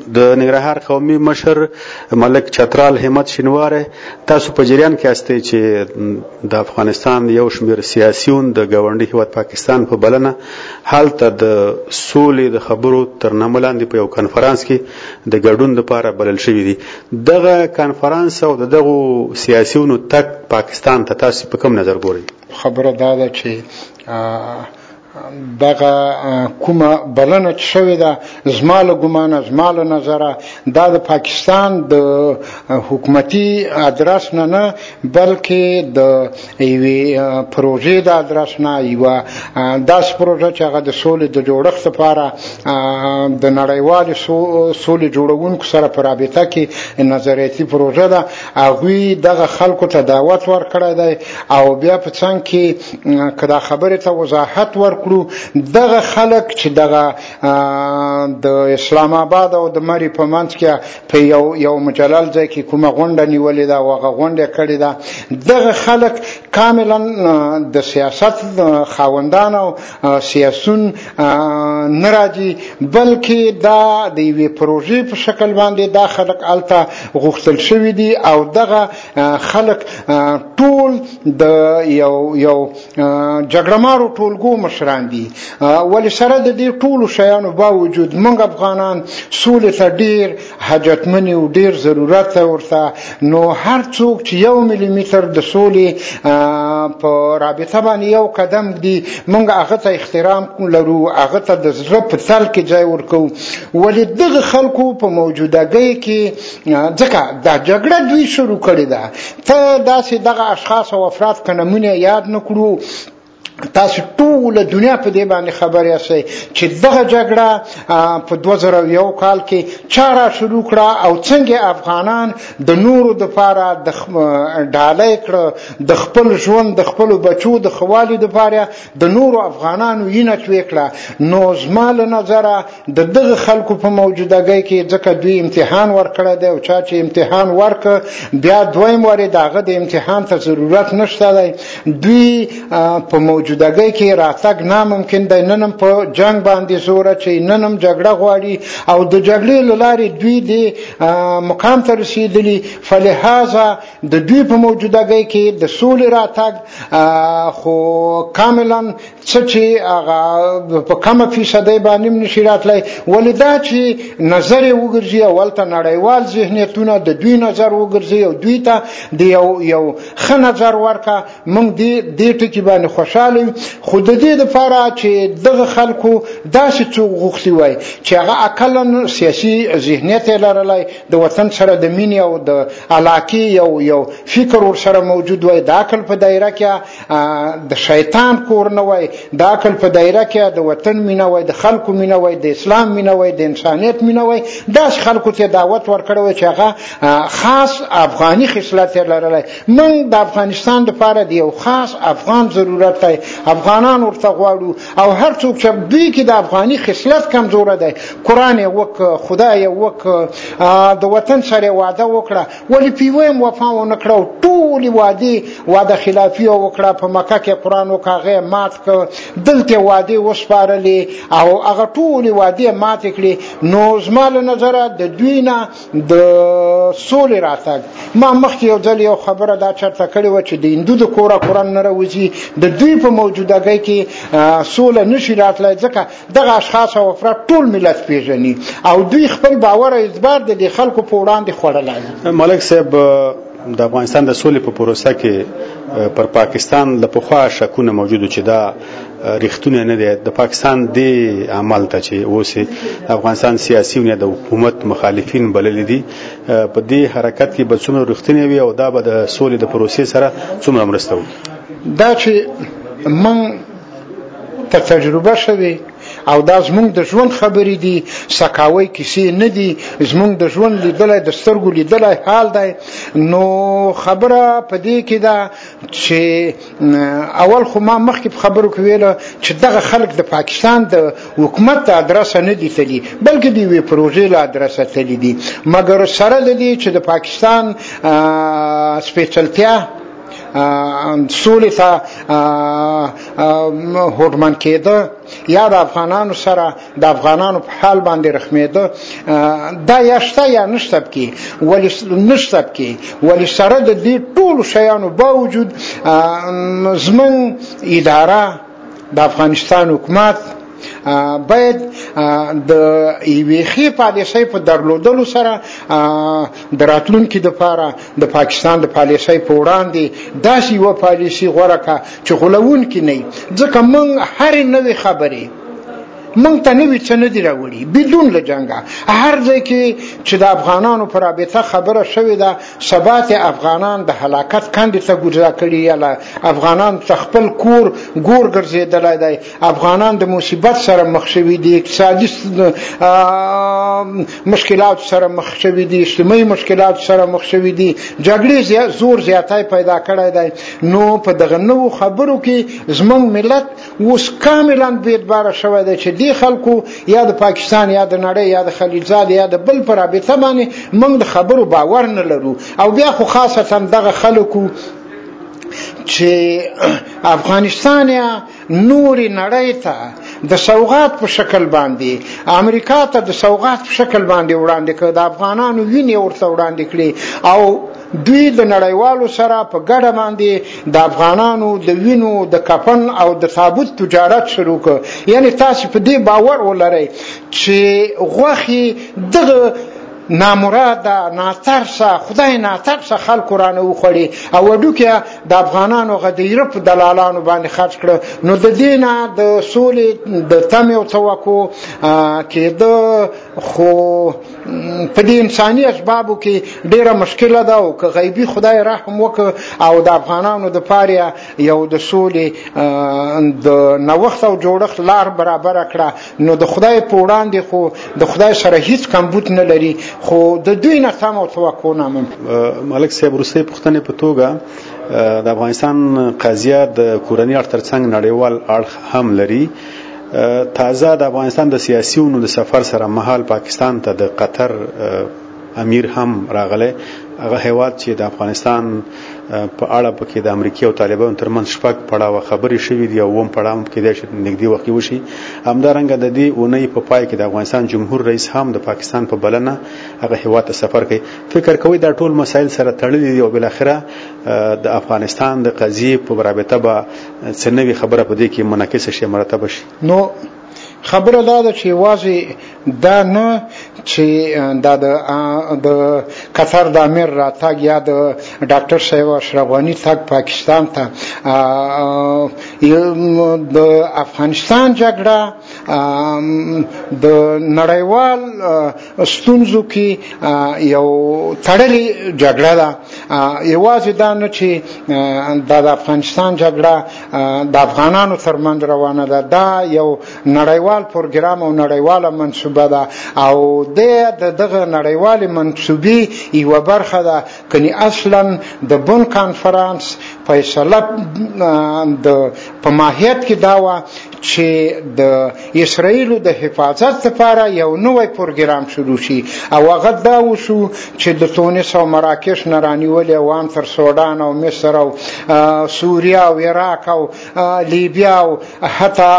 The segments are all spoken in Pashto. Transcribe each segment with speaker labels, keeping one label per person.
Speaker 1: د ننګرهار قومي مشر ملک چترال همت شینواره تاسو په جریان کې استه چې د افغانستان یو شمېر سیاسيون د ګاونډي هیواد پاکستان په بلنه حالت د سولې د خبرو تر نامه لاندې په یو کانفرنس کې د ګډون لپاره بلل شوی دی. دغه کانفرنس او دغه سیاسيونو تک پاکستان ته تاسو په کوم نظر ګورئ؟
Speaker 2: خبره دا ده چې دغه کومه بلنه شوې ده زما له ګمانه زما له نظره دا د پاکستان د حکومتي ادرس نه بلکې د یوې پروژې د ادرس نه یوه داسې پروژه چې هغه د سولې د جوړښت لپاره د نړیوالې سولې جوړونکو سره په رابطه کې نظریاتي پروژه ده. هغوی دغه خلکو ته دعوت ورکړی دی او بیا په څنګ کې که دا خبرې ته وضاحت ورکړو دغه خلک چې دغه د اسلام آباد او د مری په منځ کې په یو مجلل ځای کې کومه غونډه نیولې ده او هغه غونډه کړې ده دغه خلک کاملا د سیاست خاوندان او سیاسون نه راځي بلکې دا د یوې پروژې په شکل باندې دا خلک هلته غوښتل شوي دي او دغه خلک ټول د یو جګړهمارو ټولګو مشران دي. ولې سره د دې ټولو شیانو باوجود موږ افغانان سولې ته ډیر حاجتمن او ډیر ضرورت ورته نو هر څوک چې 1 ملي متر د سولې په رابطه باندې یو قدم دی موږ هغه ته احترام لرو هغه ته د زړه په تل کې ځای ورکو. ولې دغه خلکو په موجودګۍ کې ځکه دا جګړه دوی شروع کړې ده ته داسې دغه اشخاص او افراد که نمونه یاد نه کړو تاسو ټول دنیا په دې باندې خبر یاست چې دغه جګړه په 2001 کال کې چاره شروع کړه او څنګه افغانان د نورو د لپاره د ډالۍ کړه د خپل ژوند د خپل بچو د خوالي د لپاره د نورو افغانانو یې نچوي کړه. نو زما له نظره د دغه خلکو په موجودګۍ کې ځکه دوی امتحان ورکړه دی او چا چې امتحان ورک بیا دویم وری دغه د امتحان ته ضرورت نشته دی دوی په موجودګۍ کې راتګ ناممکن دی ننم په جنگ باندې زوره چې ننم جګړه غواړي او د جګړې له لارې دوی د مقام ته رسیدلی فلهذا د دوی په موجودګۍ کې د سولې راتګ خو کاملا څه چې هغه په کومه فیصدۍ باندې نشي راتلی ولې دا چې نظر یې وګرځي او هلته نړیوال ذهنیتونه د دوی نظر وګرځي او دوی ته د یو ښه نظر ورکه موږ دې ټکي باندې خوشحاله خو د دې لپاره چې دغه خلکو داسې څوک غوښتي وای چې هغه عقلاً سیاسي ذهنیت لرلی د وطن سره د مینې او د علاقې یو فکر ورسره موجود وای د عقل په دایره کې د شیطان کور نه وای د عقل په دایره کې د وطن مینه وای د خلکو مینه وای د اسلام مینه وای د انسانیت مینه وای داسې خلکو ته دعوت ورکړی وای چې هغه خاص افغاني خصلت لرلی. موږ د افغانستان لپاره د یو خاص افغان ضرورت دی افغانان ورته غواړو او هر څوک چې دوی کې د افغاني خصلت کمزوره دی قرآن یې وک خدای یې وک د وطن سره وعده وکړه ولې پیویم وفا ونه کړه او ټولې وعده خلافي وکړه په مکه کې قرآن وک هغه مات کړ دلته وعده وسپارلې او هغه ټولې وعده مات کړې. نو زما له نظره د دوی نه د سولې راتګ ما مخکې یو ځل یو خبره دا چرته کړې وه چې د هندو د کوره قرآن نه راوځي د دوی په موجودګۍ کې سوله نشي راتلی ځکه دغه اشخاص او افراد ټول ملت پیژني او دوی خپل باور او اعتبار د خلکو په وړاندې خوړلی.
Speaker 1: ملک صاحب د افغانستان د سولې په پروسه کې پر پاکستان له پخوا شکونه موجود چې دا ریښتونه نه دي د پاکستان دی عمل ته چې اوس افغانستان سیاسيون یا د حکومت مخالفین بلل دي په دې حرکت کې به څومره ریښتونه وي او دا به د سولې د پروسې سره څومره مرسته وکړي؟
Speaker 2: دا چې من ته تجربه شوي او دا زمونږ د ژوند خبرې دي سکاوی کیسې نه دي زمونږ د ژوند لیدلی د سترګو لیدلی حال دی. نو خبره په دې کې ده چې اول خو ما مخکې په خبرو کې ویله چې دغه خلک د پاکستان د حکومت د ادرسه نه دي تلي بلکې د یوې پروژې له ادرسه تلي دي مګر سره د دې چې د پاکستان سپېڅلتیا سولې ته هوډمن کېده یا د افغانانو سره د افغانانو په حال باندې رحمېده، دا یا شته یا نشته پکې. ولې سره د دې ټولو شیانو باوجود زموږ اداره د افغانستان حکومت باید د یوې ښې پالیسۍ په درلودلو سره د راتلونکي دپاره د پاکستان د پالیسۍ په وړاندې داسې یوه پالیسي غوره کړه چې غولونکې نه وي. ځکه موږ هرې نوې خبرې موږ ته نوي څه نه دي راوړي بدون له جنګه. هر ځای کې چې د افغانانو په رابطه خبره شوې ده، ثبات افغانان د هلاکت کندې ته ګوزا کړي یا افغانان ته خپل کور ګور ګرځېدلی دی، افغانان د مصیبت سره مخ شوي دي، اقتصادي مشکلات سره مخ شوي دي، اجتماعي مشکلات سره مخ شوي دي، جګړې زور زیاتی پیدا کړی دی. نو په دغه نوو خبرو کې زموږ ملت اوس کاملا بې اعتباره شوی دی چې دې خلکو یا د پاکستان یا د نړۍ یا د خلیلزاد یا د بل پر رابطه باندې موږ د خبرو باور نه لرو. او بیا خو خاصتا دغه خلکو چې افغانستان یا نورې نړۍ ته د سوغات په شکل باندې، امریکا ته د سوغات په شکل باندې وړاندې کړ، د افغانانو وینې ورته وړاندې کړي او دوی د نړیوالو سره په ګډه باندې د افغانانو د وینو د کفن او د تابوت تجارت شروع کړ. یعنی تاسو په دې باور ولرئ چې غوښې دغه نامراده ناترسه خدای ناترسه خلکو رانه وخوړي او وډوکه د افغانانو غدیره په دلالانو باندې خرج کړ. نو د دینه د سولې د تمې او توقع کېده خو په دې انساني اسبابو کې ډیره مشکله ده او که غیبي خدای رحم وکړ او د افغانانو د پاره یو د سولې د نوښت او جوړښت لار برابر کړه، نو د خدای په وړاندې خو د خدای سره هیڅ کمبود نه لري، خو د دوی نه تم او توقع نه ممکن.
Speaker 1: ملک صاحب وروستۍ پوښتنې په توګه د افغانستان قضیه د کورني اړخ ترڅنګ نړیوال اړخ هم لري. تازه د افغانستان د سیاسيونو د سفر سره مهال پاکستان ته د قطر امیر هم راغلی. هغه هیواد چې د افغانستان په اړه پکې د امریکا او طالبانو ترمنځ شپږ پړاوه خبرې شوې دي او اووم پړاو کې د نږدې وخت وشي. همدارنګه د دې اونۍ په پای کې د افغانستان جمهور رئیس هم د پاکستان په بلنه هغه هیواد ته سفر کوي. فکر کوي دا ټول مسایل سره تړلي دي او بل اخره د افغانستان د قضیې په رابطه به څه نوې خبره په دې کې منعکس شي مرتبه شي؟
Speaker 2: نو خبره دا ده چې واځي دا نه چې دا د قطر د امیر راتګ یا د ډاکټر صاحب اشرف غنی تګ پاکستان ته د افغانستان جګړه د نړیوال ستونزو کې یو تړلې جګړه ده. یوازې دا نه چې د افغانستان جګړه د افغانانو ترمنځ روانه ده، دا یو نړیوال پروګرام او نړیواله منصوبه ده او دغه نړیواله منصوبې یو برخه ده. کني اصلا د بن کانفرنس فیصله د په ماهیت کې دا و چې د اسرائیل د حفاظت لپاره یو نوې پروګرام شروع شي او هغه دا وشو چې د تونس او مراکش نه رانیولې وان تر سودان او مصر او سوریه او عراق او لیبیا او حتی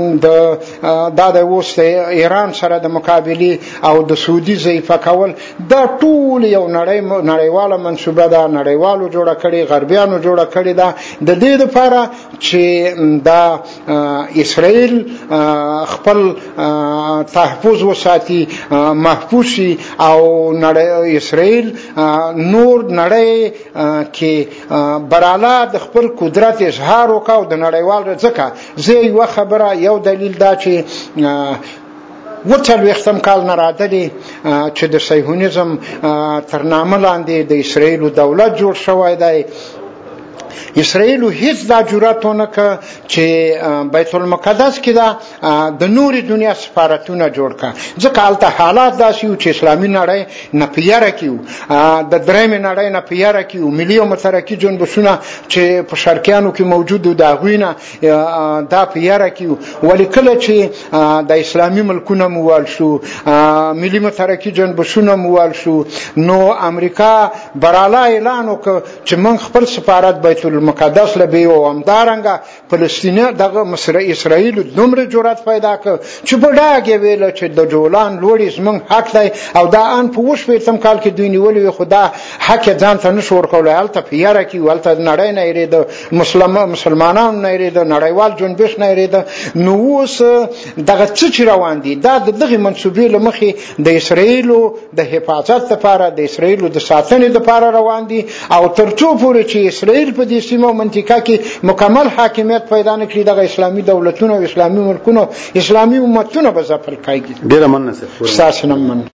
Speaker 2: د اوس ایران سره د مقابله او د سعودي ضعیفه کول، دا ټول یو نړیواله منصوبه ده، نړیوالو جوړه کړي، غربیانو جوړه کړي ده د دې لپاره چې دا اسرائیل خپل تحفظ وساتي، محفوظ شي او اسرائیل نور نړۍ کې براله د خپل قدرت اظهار وکاو د نړیوال ځکه زه یو خبره یو دلیل دا چې وڅلوېښتم کال نه راتللی چې د صهیونیزم تر نامه لاندې د اسرائیل دولت جوړ شوی دی. اسرائیل هیڅ دا جرأت ونه کړ چې بیت المقدس کې د نوري دنیا سفارتونه جوړ کړ، ځکه هلته حالات داسې وو چې اسلامي نړۍ نه پیاره کیو، د درېمې نړۍ نه پیاره کیو، ملي او مترقي جنبشونه چې په شرقیانو کې موجود و د هغوی نه دا پیاره کیو. ولې کله چې د اسلامي ملکونه موال شو، ملي مترقي جنبشونه موال شو، نو امریکا براله اعلان وکړ چې موږ خپل سفارت بیت بیت المقدس لبی او همدارنګه فلسطین دغه اسرائیل دومره جرأت پیدا کړ چې په ډاګه ویل چې د جولان لوړی زمونږ حق دی او دا ان په وشپېتم کال کې دوی نیولې خدا حق ځان ته نشو ورکول هلته پیاره کې ولته نړۍ نه یری د مسلمانانو نه یری د نړیوال جنبش نه یری نو اوس دغه څه روان دي دا دغه منسوبې لمخې د اسرائیل د حفاظت لپاره د اسرائیل د ساتنې لپاره روان دي او ترڅو پورې چې اسرائیل په دې سیمه منطقه کې مکمل حاکمیت پیدا نه کړي د اسلامي دولتونو او اسلامي ملکونو اسلامي امتونو به ځپل کوي.
Speaker 1: ډیر مننه سر.